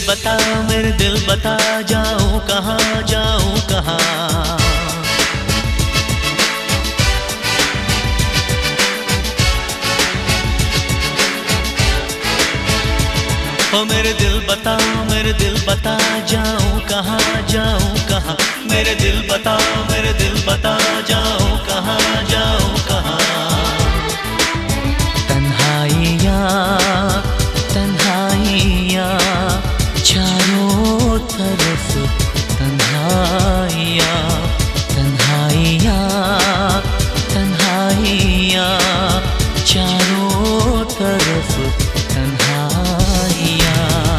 बता, मेरे दिल बता, जाऊं कहाँ, जाऊं कहाँ। ओ मेरे दिल बता, मेरे दिल बता, जाऊं कहाँ, जाऊं कहाँ। मेरे दिल बता, मेरे दिल बता, जाऊं कहाँ, जाऊं कहाँ। तन्हाइयाँ तन्हाइयाँ चारों तरफ, तन्हाइयाँ तन्हाइयाँ तन्हाइयाँ चारों तरफ, तन्हाइयाँ।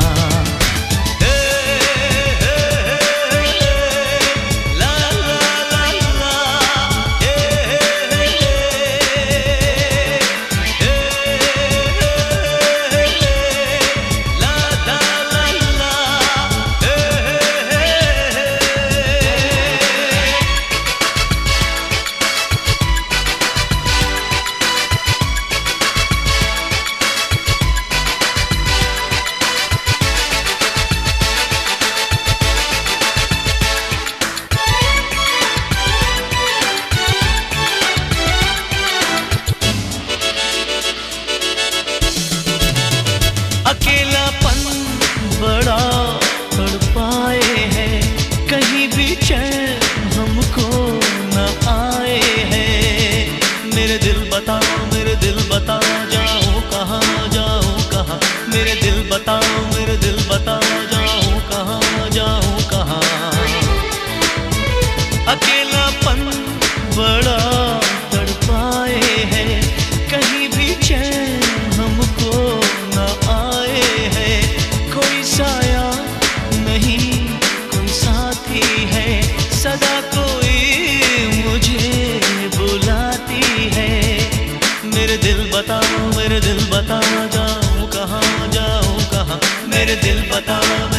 अकेलापन बड़ा तड़पाए है, कहीं भी चैन हमको न आए है। मेरे दिल बता, मेरे दिल बता, जाऊं कहाँ, जाऊं कहाँ। मेरे दिल बता, मेरे दिल बता, जाऊं कहाँ, जाऊं कहाँ। अकेलापन बड़ा तड़पाए है, कहीं भी चैन हमको न आए है। कोई साया नहीं, कोई साथी है, सदा कोई मुझे बुलाती है। मेरे दिल बता, मेरे दिल बता, जाऊं कहाँ, जाऊं कहाँ। मेरे दिल बता।